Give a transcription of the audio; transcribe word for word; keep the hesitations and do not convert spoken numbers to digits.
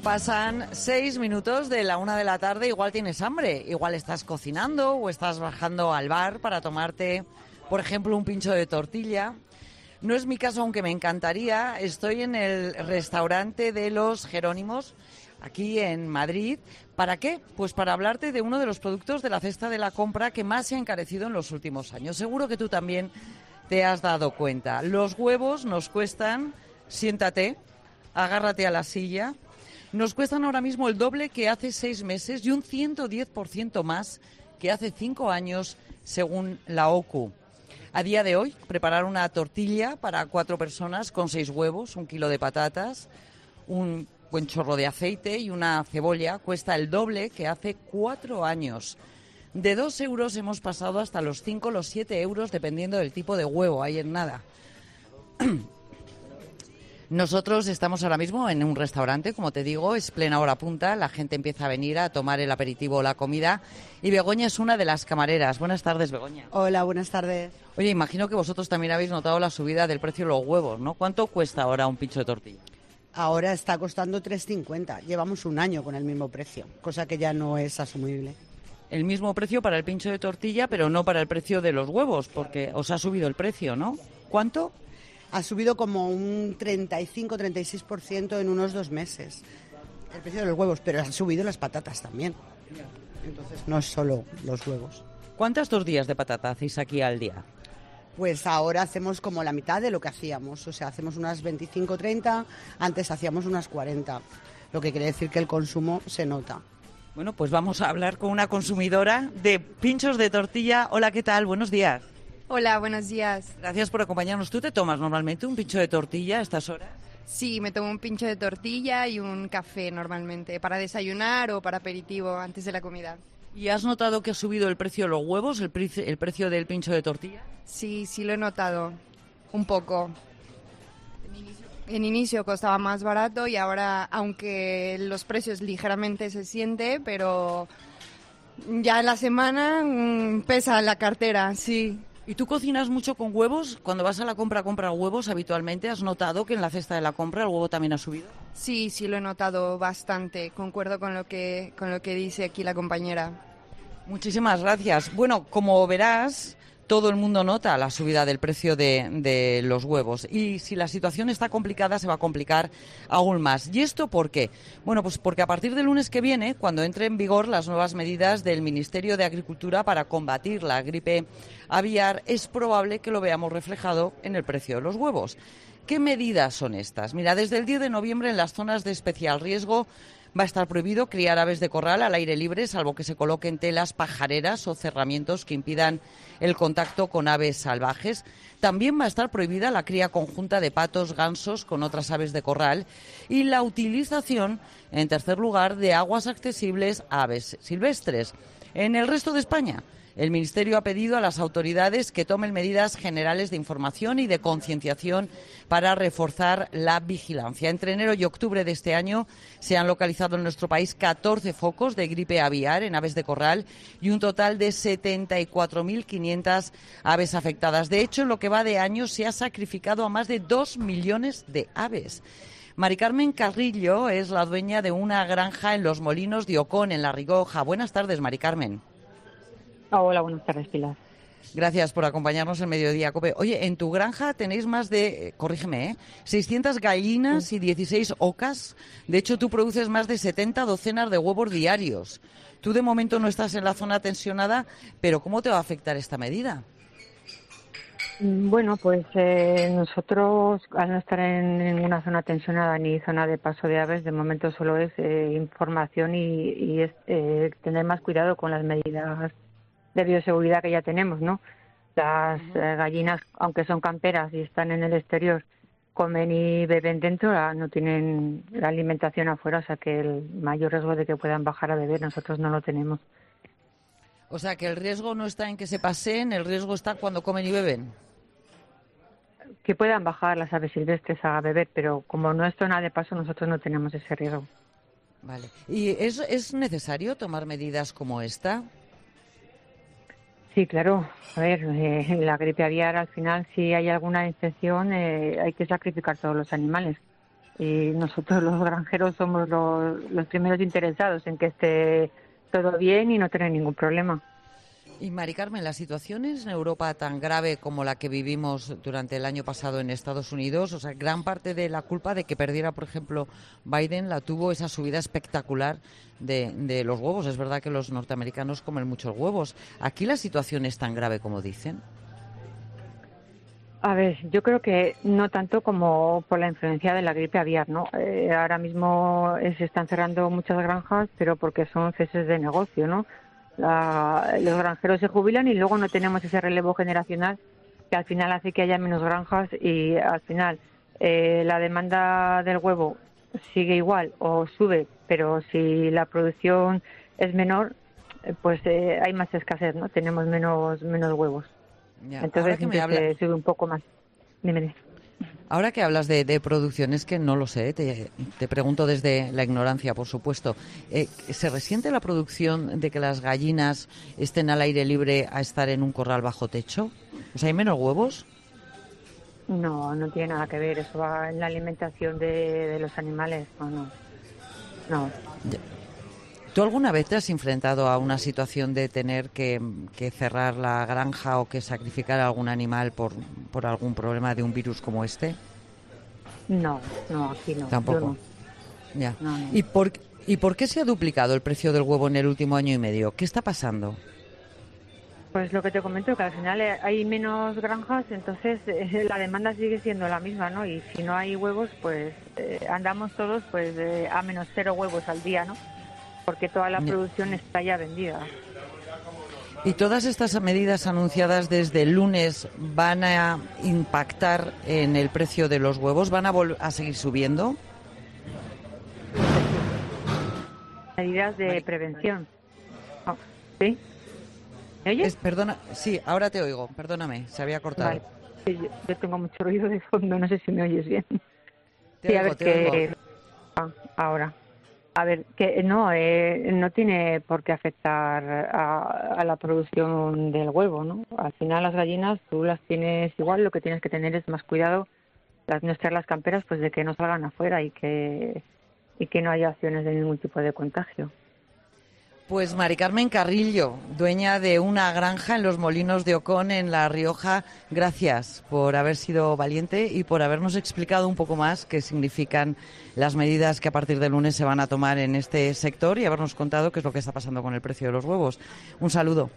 Pasan seis minutos de la una de la tarde, igual tienes hambre, igual estás cocinando o estás bajando al bar para tomarte, por ejemplo, un pincho de tortilla. No es mi caso, aunque me encantaría. Estoy en el restaurante de los Jerónimos, aquí en Madrid. ¿Para qué? Pues para hablarte de uno de los productos de la cesta de la compra que más se ha encarecido en los últimos años. Seguro que tú también te has dado cuenta. Los huevos nos cuestan, siéntate, agárrate a la silla, nos cuestan ahora mismo el doble que hace seis meses y un ciento diez por ciento más que hace cinco años, según la O C U. A día de hoy, preparar una tortilla para cuatro personas con seis huevos, un kilo de patatas, un buen chorro de aceite y una cebolla cuesta el doble que hace cuatro años. De dos euros hemos pasado hasta los cinco, los siete euros, dependiendo del tipo de huevo, ahí en nada. Nosotros estamos ahora mismo en un restaurante, como te digo, es plena hora punta, la gente empieza a venir a tomar el aperitivo o la comida y Begoña es una de las camareras. Buenas tardes, Begoña. Hola, buenas tardes. Oye, imagino que vosotros también habéis notado la subida del precio de los huevos, ¿no? ¿Cuánto cuesta ahora un pincho de tortilla? Ahora está costando tres cincuenta, llevamos un año con el mismo precio, cosa que ya no es asumible. El mismo precio para el pincho de tortilla, pero no para el precio de los huevos, porque os ha subido el precio, ¿no? ¿Cuánto? Ha subido como un treinta y cinco a treinta y seis por ciento en unos dos meses el precio de los huevos, pero han subido las patatas también. Entonces no es solo los huevos. ¿Cuántas tortillas de patata hacéis aquí al día? Pues ahora hacemos como la mitad de lo que hacíamos, o sea, hacemos unas veinticinco o treinta, antes hacíamos unas cuarenta, lo que quiere decir que el consumo se nota. Bueno, pues vamos a hablar con una consumidora de pinchos de tortilla. Hola, ¿qué tal? Buenos días. Hola, buenos días. Gracias por acompañarnos. ¿Tú te tomas normalmente un pincho de tortilla a estas horas? Sí, me tomo un pincho de tortilla y un café normalmente, para desayunar o para aperitivo antes de la comida. ¿Y has notado que ha subido el precio de los huevos, el, pre- el precio del pincho de tortilla? Sí, sí lo he notado, un poco. En inicio, en inicio costaba más barato y ahora, aunque los precios ligeramente se siente, pero ya en la semana mmm, pesa la cartera, sí. ¿Y tú cocinas mucho con huevos? Cuando vas a la compra a comprar huevos habitualmente, ¿has notado que en la cesta de la compra el huevo también ha subido? Sí, sí lo he notado bastante. Concuerdo con lo que con lo que dice aquí la compañera. Muchísimas gracias. Bueno, como verás, todo el mundo nota la subida del precio de, de los huevos. Y si la situación está complicada, se va a complicar aún más. ¿Y esto por qué? Bueno, pues porque a partir del lunes que viene, cuando entre en vigor las nuevas medidas del Ministerio de Agricultura para combatir la gripe aviar, es probable que lo veamos reflejado en el precio de los huevos. ¿Qué medidas son estas? Mira, desde el diez de noviembre en las zonas de especial riesgo va a estar prohibido criar aves de corral al aire libre, salvo que se coloquen telas pajareras o cerramientos que impidan el contacto con aves salvajes. También va a estar prohibida la cría conjunta de patos, gansos con otras aves de corral y la utilización, en tercer lugar, de aguas accesibles a aves silvestres. En el resto de España, el Ministerio ha pedido a las autoridades que tomen medidas generales de información y de concienciación para reforzar la vigilancia. Entre enero y octubre de este año se han localizado en nuestro país catorce focos de gripe aviar en aves de corral y un total de setenta y cuatro mil quinientas aves afectadas. De hecho, en lo que va de año se ha sacrificado a más de dos millones de aves. Mari Carmen Carrillo es la dueña de una granja en Los Molinos de Ocón, en La Rioja. Buenas tardes, Mari Carmen. Hola, buenas tardes, Pilar. Gracias por acompañarnos en Mediodía Cope. Oye, en tu granja tenéis más de, corrígeme, ¿eh? seiscientas gallinas y dieciséis ocas. De hecho, tú produces más de setenta docenas de huevos diarios. Tú de momento no estás en la zona tensionada, pero ¿cómo te va a afectar esta medida? Bueno, pues eh, nosotros, al no estar en ninguna zona tensionada ni zona de paso de aves, de momento solo es eh, información y, y es eh, tener más cuidado con las medidas de bioseguridad que ya tenemos, ¿no? Las uh-huh. eh, gallinas, aunque son camperas y están en el exterior, comen y beben dentro, no tienen la alimentación afuera, o sea que el mayor riesgo de que puedan bajar a beber nosotros no lo tenemos. O sea que el riesgo no está en que se paseen, el riesgo está cuando comen y beben. Que puedan bajar las aves silvestres a beber, pero como no es zona de paso, nosotros no tenemos ese riesgo. Vale. ¿Y es, es necesario tomar medidas como esta? Sí, claro. A ver, eh, la gripe aviar, al final, si hay alguna infección, eh, hay que sacrificar todos los animales. Y nosotros los granjeros somos los, los primeros interesados en que esté todo bien y no tener ningún problema. Y Mari Carmen, ¿la situación es en Europa tan grave como la que vivimos durante el año pasado en Estados Unidos? O sea, gran parte de la culpa de que perdiera, por ejemplo, Biden la tuvo esa subida espectacular de, de los huevos. Es verdad que los norteamericanos comen muchos huevos. ¿Aquí la situación es tan grave como dicen? A ver, yo creo que no tanto como por la influencia de la gripe aviar, ¿no? Eh, ahora mismo eh, se están cerrando muchas granjas, pero porque son ceses de negocio, ¿no? La, los granjeros se jubilan y luego no tenemos ese relevo generacional que al final hace que haya menos granjas y al final eh, la demanda del huevo sigue igual o sube, pero si la producción es menor, eh, pues eh, hay más escasez, ¿no? Tenemos menos menos huevos. Ya. Entonces que me habla... habla... sube un poco más. Dime, dime. Ahora que hablas de, de producción, es que no lo sé, te, te pregunto desde la ignorancia, por supuesto. Eh, ¿Se resiente la producción de que las gallinas estén al aire libre a estar en un corral bajo techo? O sea, ¿hay menos huevos? No, no tiene nada que ver. Eso va en la alimentación de, de los animales. No, no. no. Ya. ¿Tú alguna vez te has enfrentado a una situación de tener que, que cerrar la granja o que sacrificar a algún animal por, por algún problema de un virus como este? No, no, aquí no. Tampoco. Yo no. Ya. No, no. ¿Y por, ¿Y por qué se ha duplicado el precio del huevo en el último año y medio? ¿Qué está pasando? Pues lo que te comento, que al final hay menos granjas, entonces eh, la demanda sigue siendo la misma, ¿no? Y si no hay huevos, pues eh, andamos todos pues eh, a menos cero huevos al día, ¿no? Porque toda la producción está ya vendida. ¿Y todas estas medidas anunciadas desde el lunes van a impactar en el precio de los huevos? ¿Van a, vol- a seguir subiendo? Medidas de prevención. Oh, ¿sí? ¿Me oyes? Es, perdona, sí, ahora te oigo. Perdóname, se había cortado. Vale. Sí, yo, yo tengo mucho ruido de fondo, no sé si me oyes bien. Te sí, oigo, a ver te que... oigo. Ah, ahora. A ver, que no, eh, no tiene por qué afectar a, a la producción del huevo, ¿no? Al final las gallinas tú las tienes igual, lo que tienes que tener es más cuidado, las nuestras las camperas, pues de que no salgan afuera y que y que no haya acciones de ningún tipo de contagio. Pues Mari Carmen Carrillo, dueña de una granja en los Molinos de Ocón, en La Rioja, gracias por haber sido valiente y por habernos explicado un poco más qué significan las medidas que a partir del lunes se van a tomar en este sector y habernos contado qué es lo que está pasando con el precio de los huevos. Un saludo.